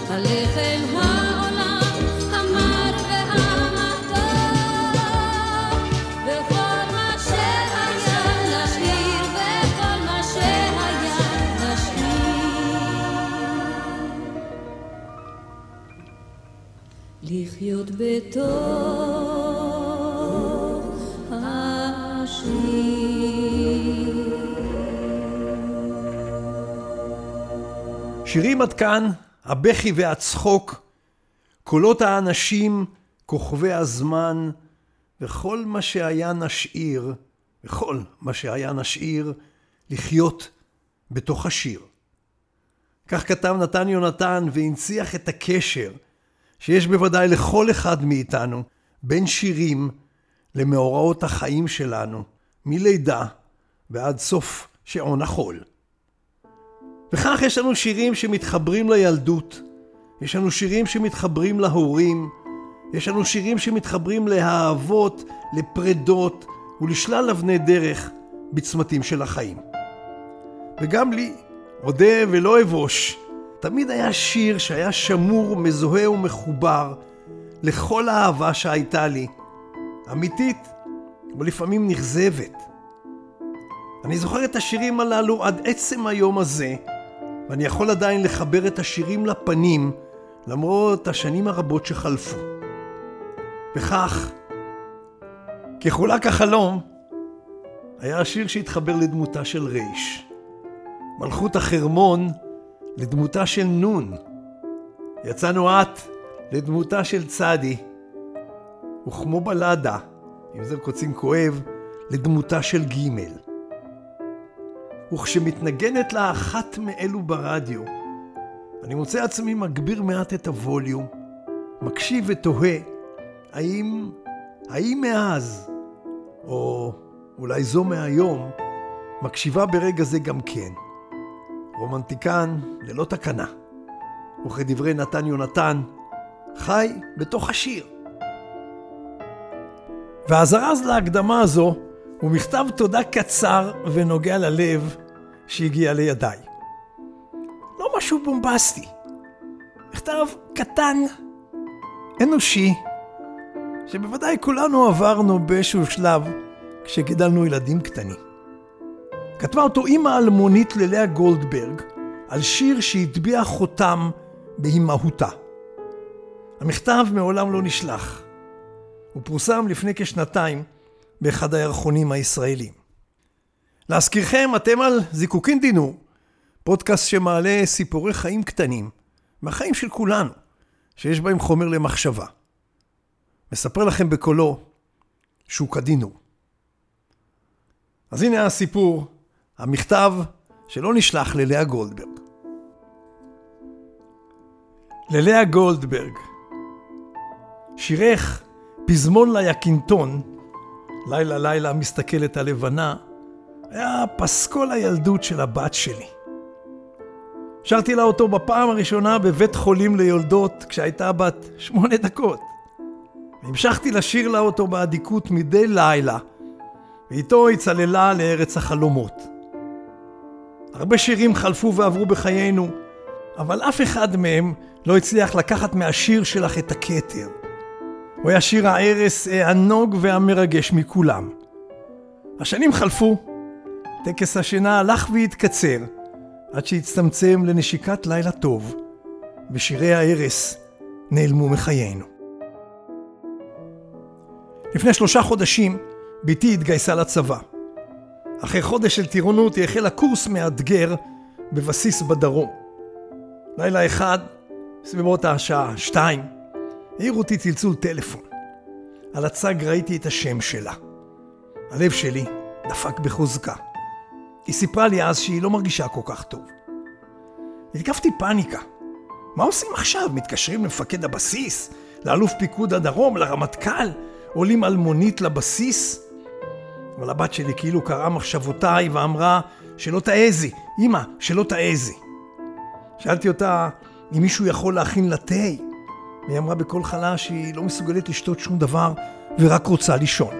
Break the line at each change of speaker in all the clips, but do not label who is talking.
הלחם העולם המר והמתוק, וכל מה שהיה נשאיר, וכל מה שהיה נשאיר, לחיות בתוך השיר.
שירים עד כאן, הבכי והצחוק, קולות האנשים, כוכבי הזמן, וכל מה שהיה נשאיר, וכל מה שהיה נשאיר, לחיות בתוך השיר. כך כתב נתן יונתן והנציח את הקשר שיש בוודאי לכל אחד מאיתנו בין שירים למאורעות החיים שלנו, מלידה ועד סוף שעון החול. וכך יש לנו שירים שמתחברים לילדות, יש לנו שירים שמתחברים להורים, יש לנו שירים שמתחברים לאהבות, לפרדות ולשלל אבני דרך בצמתים של החיים. וגם לי, אודה ולא אבוש, תמיד היה שיר שהיה שמור, מזוהה ומחובר לכל האהבה שהייתה לי, אמיתית ולפעמים נכזבת. אני זוכר את השירים הללו עד עצם היום הזה, ואני יכול עדיין לחבר את השירים לפנים, למרות השנים הרבות שחלפו. וכך, כחולק החלום, היה השיר שהתחבר לדמותה של ריש. מלכות החרמון לדמותה של נון. יצאנו את לדמותה של צדי. וכמו בלדה, עם זר קוצים כואב, לדמותה של גימל. וכשמתנגנת לה אחת מאלו ברדיו, אני מוצא עצמי מגביר מעט את הווליום, מקשיב ותוהה, האם מאז, או אולי זו מהיום, מקשיבה ברגע זה גם כן. רומנטיקן ללא תקנה, וכדברי נתן יונתן, חי בתוך השיר. והזרז להקדמה הזו הוא מכתב תודה קצר ונוגע ללב שהגיע לידיי. לא משהו בומבסטי. מכתב קטן, אנושי, שבוודאי כולנו עברנו באיזשהו שלב כשגידלנו ילדים קטנים. כתבה אותו אמא אלמונית ללאה גולדברג על שיר שהטביע חותם בהימהותה. המכתב מעולם לא נשלח. הוא פורסם לפני כשנתיים באחד הירחונים הישראלים. להזכירכם, אתם על זיקוקין דינור, פודקאסט שמעלה סיפורי חיים קטנים, מהחיים של כולנו, שיש בהם חומר למחשבה. מספר לכם בקולו שהוא כדינור. אז הנה הסיפור, המכתב שלא נשלח ללאה גולדברג. ללאה גולדברג, שירך פזמון ליקינטון, לילה לילה מסתכלת הלבנה, היה פסקול הילדות של הבת שלי. שרתי לה אותו בפעם הראשונה בבית חולים ליולדות כשהייתה בת 8 דקות. והמשכתי לשיר לה אותו בעדיקות מדי לילה, ואיתו היא צללה לארץ החלומות. הרבה שירים חלפו ועברו בחיינו, אבל אף אחד מהם לא הצליח לקחת מהשיר שלך את הכתר. הוא היה שיר הערס הענוג והמרגש מכולם. השנים חלפו, טקס השינה הלך והתקצר, עד שהצטמצם לנשיקת לילה טוב, ושירי הערס נעלמו מחיינו. לפני 3 חודשים, ביתי התגייסה לצבא. אחרי חודש של טירונות היא החלה קורס מאתגר בבסיס בדרום. לילה אחד, סביבות השעה 2, העיר אותי צלצול טלפון. על הצג ראיתי את השם שלה. הלב שלי דפק בחוזקה. היא סיפרה לי אז שהיא לא מרגישה כל כך טוב. התקפתי פאניקה. מה עושים עכשיו? מתקשרים למפקד הבסיס? לאלוף פיקוד הדרום? לרמטכ"ל? עולים על מונית לבסיס? אבל הבת שלי כאילו קראה מחשבותיי ואמרה שלא תעזי, אמא, שלא תעזי. שאלתי אותה אם מישהו יכול להכין לה תה, והיא אמרה בקול חלש שהיא לא מסוגלת לשתות שום דבר ורק רוצה לישון.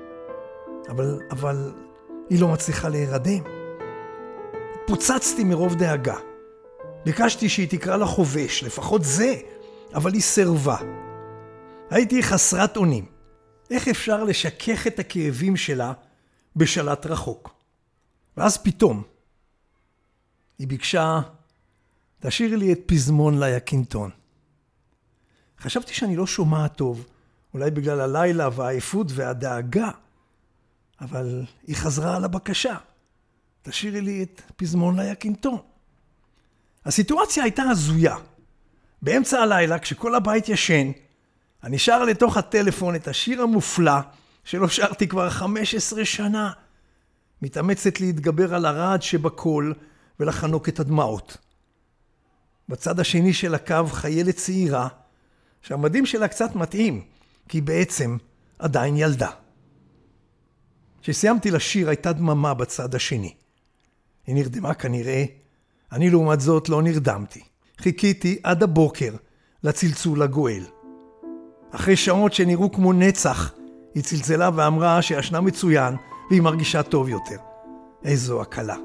אבל היא לא מצליחה להירדם. פוצצתי מרוב דאגה. ביקשתי שהיא תקרא לה חובש, לפחות זה, אבל היא סירבה. הייתי חסרת אונים. איך אפשר לשכך את הכאבים שלה בשלט רחוק? ואז פתאום היא ביקשה, תשאירי לי את פזמון ליקינטון. חשבתי שאני לא שומעת טוב, אולי בגלל הלילה והעייפות והדאגה, אבל היא חזרה על הבקשה, תשאירי לי את פזמון ליקינטון. הסיטואציה הייתה הזויה. באמצע הלילה, כשכל הבית ישן, אני שר לתוך הטלפון את השיר המופלא שלא שרתי כבר 15 שנה. מתאמצת להתגבר על הרעד שבקול ולחנוק את הדמעות. בצד השני של הקו חיילת צעירה, שהמדים שלה קצת מתאים, כי היא בעצם עדיין ילדה. כשסיימתי לשיר הייתה דממה בצד השני. היא נרדמה כנראה, אני לעומת זאת לא נרדמתי. חיכיתי עד הבוקר לצלצול הגואל. אחרי שעות שנראו כמו נצח, היא צלצלה ואמרה שישנה מצוין והיא מרגישה טוב יותר. איזו הקלה.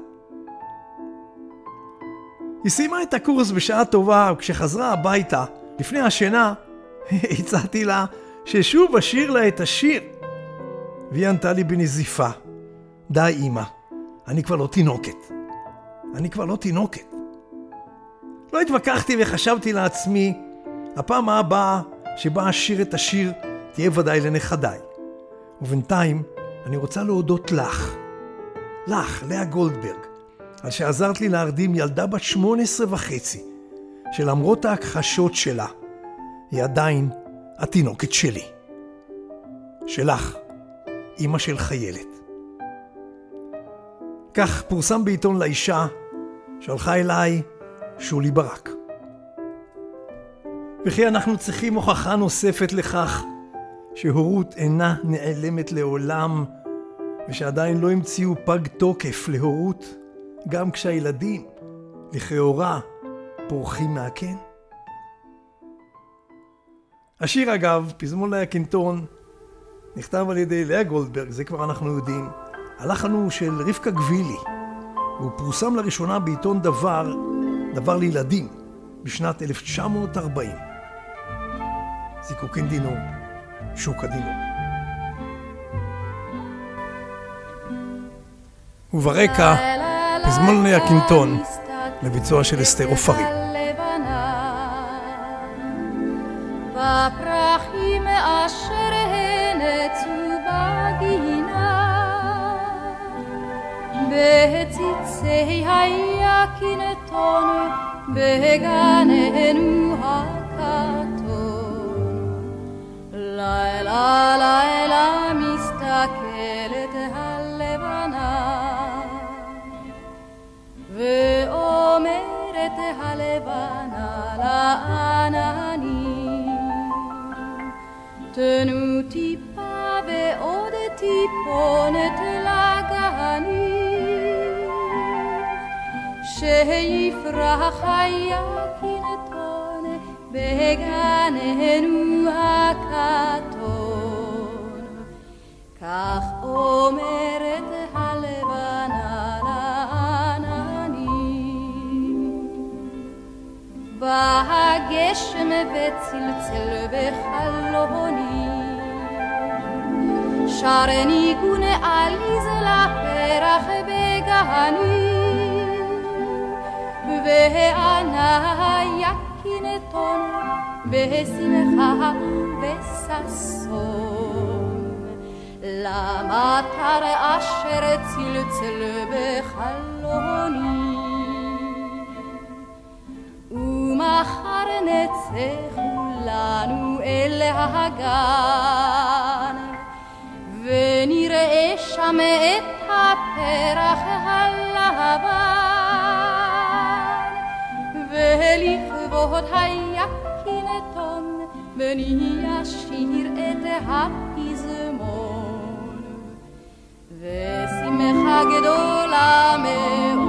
היא סיימה את הקורס בשעה טובה, וכשחזרה הביתה, לפני השינה, הצעתי לה ששוב אשיר לה את השיר. והיא ענתה לי בנזיפה, די אמא, אני כבר לא תינוקת. לא התווכחתי וחשבתי לעצמי, הפעם הבאה שבה אשיר את השיר תהיה ודאי לנכדיי. ובינתיים אני רוצה להודות לך, לאה גולדברג, על שעזרת לי להרדים ילדה בת 18.5, שלמרות ההכחשות שלה, היא עדיין התינוקת שלי. שלך, אמא של חיילת. כך פורסם בעיתון לאישה, שלחה אליי שולי ברק. וכי אנחנו צריכים הוכחה נוספת לכך שהורות אינה נעלמת לעולם, ושעדיין לא המציאו פג תוקף להורות, גם כשהילדים לכאורה פורחים מהקן. השיר אגב, פזמון ליקינטון, נכתב על ידי לאה גולדברג, זה כבר אנחנו יודעים. הלחן הוא של רבקה גבילי, והוא פורסם לראשונה בעיתון דבר לילדים, בשנת 1940. זיקוקין דינור, שוקה דינור. וברקע, פזמון ליקינטון, לביצוע של אסתר עופרי.
בפרחים אשר הנצו בגינה, בציצי היקינטון, בגננו הקטון. לילה לילה מסתכלת הלבנה, ואומרת הלבנה לעננים, תנו טיפה ועוד טיפונת לגנים, שיפרח היקינטון בגננו הקטון. כך אומרת הלבנה לעננים. בא הגשם וצלצל בחלוני, שר ניגון עליז לפרח בגני, וענה יקינטון בשמחה ובששון, למטר אשר צלצל בחלוני. ומחר נצא כולנו אל הגן, ונראה שם את הפרח הלבן, ולכבוד היקינטון ונשיר את הפזמון, ושמחה גדולה מאוד